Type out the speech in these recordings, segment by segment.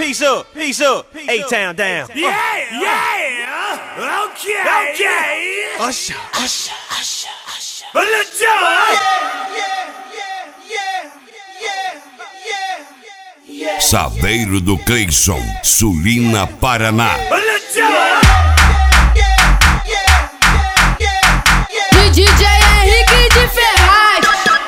Peace up, A-Town down. Yeah, okay. Usher. Let's go. Saveiro do Cleison, Sulina, Paraná. Let's go. E DJ Henrique de Ferraz.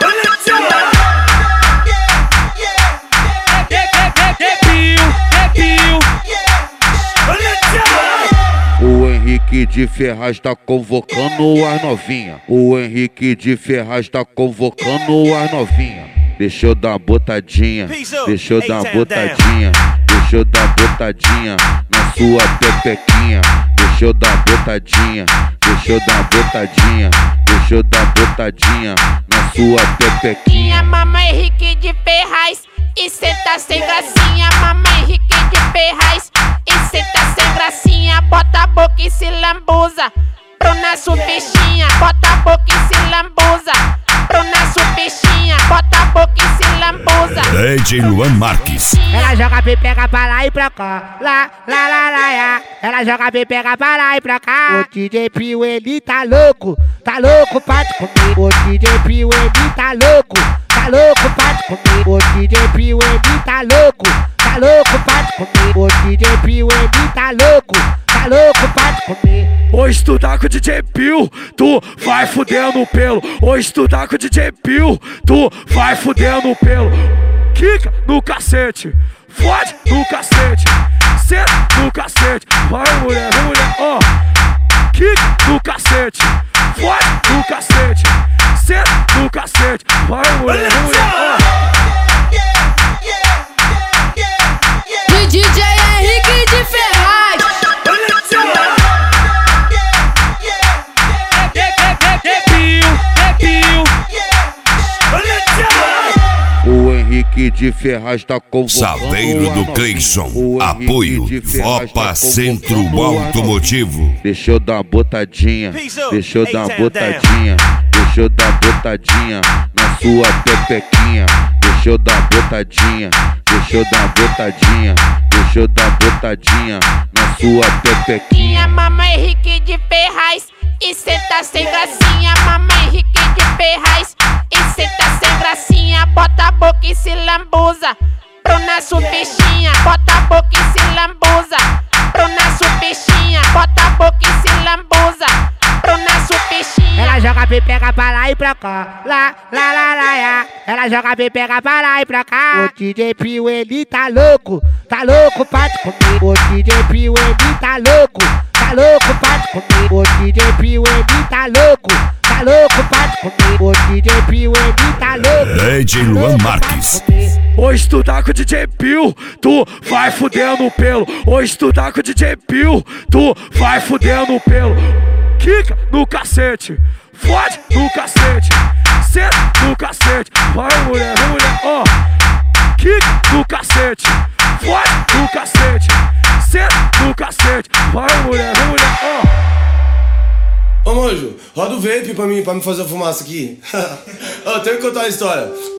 O Henrique de Ferraz tá convocando as novinha. O Henrique de Ferraz tá convocando as novinha. Deixa eu dar uma botadinha, deixa eu dar uma botadinha, deixa eu dar uma botadinha na sua pepequinha. Deixa eu dar uma botadinha, deixa eu dar uma botadinha, deixa eu dar uma botadinha na sua pepequinha. Mamãe Henrique de Ferraz, e cê tá sem gracinha. Mamãe Henrique de Ferraz, e cê tá sem gracinha. Bota a boca e se lambuza pro nosso bichinha. Bota a boca e se lambuza pro nosso bichinha. Bota a boca e se lambuza. DJ Luan Marques. Ela joga pega pra lá e pra cá, lá, ya. Ela joga pega pra lá e pra cá. O DJ Pio, ele tá louco pra te comer. O DJ Pio, ele tá louco pra te comer. O DJ Pio, ele tá louco pra te comer. O DJ Pio, ele tá louco pra te comer. Hoje tu tá com o DJ Pio, tu vai fudendo o pelo. Hoje tu tá com o DJ Pio, tu vai fudendo o pelo. Quica no cacete, fode no cacete, senta no cacete. Vai mulher, ó. Quica no cacete, fode no cacete, senta no cacete. Vai mulher, ó. E DJ Henrique de Ferraz. O Henrique de Ferraz tá convocando Saveiro do Cleison, apoio Vopa Centro Automotivo. Deixa eu dar uma botadinha, deixa eu dar uma botadinha, deixa eu dar uma botadinha na sua pepequinha. Deixa eu dar uma botadinha, deixa eu dar uma botadinha, deixa eu dar uma botadinha na sua pepequinha. Mamãe Henrique de Ferraz, e cê tá sem gracinha. Mamãe Henrique de Ferraz, e cê tá sem gracinha. Bota a boca e se lambuza pro nosso bichinha. Bota a boca e se lambuza pro nosso bichinha. Bota a boca e se lambuza pro nosso bichinha. Ela joga pega pra lá e pra cá, lá, ya. Ela joga pega pra lá e pra cá. O DJ Pio, ele tá louco pra te comer. O DJ Pio, ele tá louco pra te comer. O DJ Pio, ele tá louco pra te comer. O DJ Pio, ele tá louco. DJ Luan Marques. Hoje tu tá com o DJ Pio, tu vai fudendo o pelo. Hoje tu tá com o DJ Pio, tu vai fudendo o pelo. Quica no cacete, fode no cacete, senta no cacete. Vai mulher, ó. Quica no cacete, fode no cacete, senta no cacete. Vai mulher, ó. Ô Manjo, roda o vape pra me fazer a fumaça aqui. Ó, tenho que contar uma história.